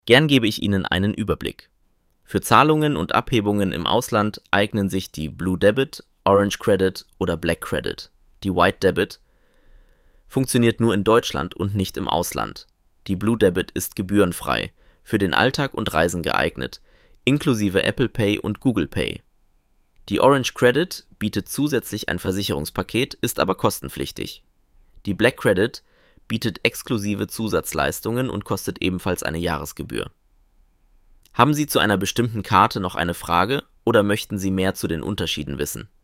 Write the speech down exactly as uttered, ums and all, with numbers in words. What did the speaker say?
Gern gebe ich Ihnen einen Überblick. Für Zahlungen und Abhebungen im Ausland eignen sich die Blue Debit, Orange Credit oder Black Credit. Die White Debit funktioniert nur in Deutschland und nicht im Ausland. Die Blue Debit ist gebührenfrei, für den Alltag und Reisen geeignet, inklusive Apple Pay und Google Pay. Die Orange Credit bietet zusätzlich ein Versicherungspaket, ist aber kostenpflichtig. Die Black Credit bietet exklusive Zusatzleistungen und kostet ebenfalls eine Jahresgebühr. Haben Sie zu einer bestimmten Karte noch eine Frage oder möchten Sie mehr zu den Unterschieden wissen?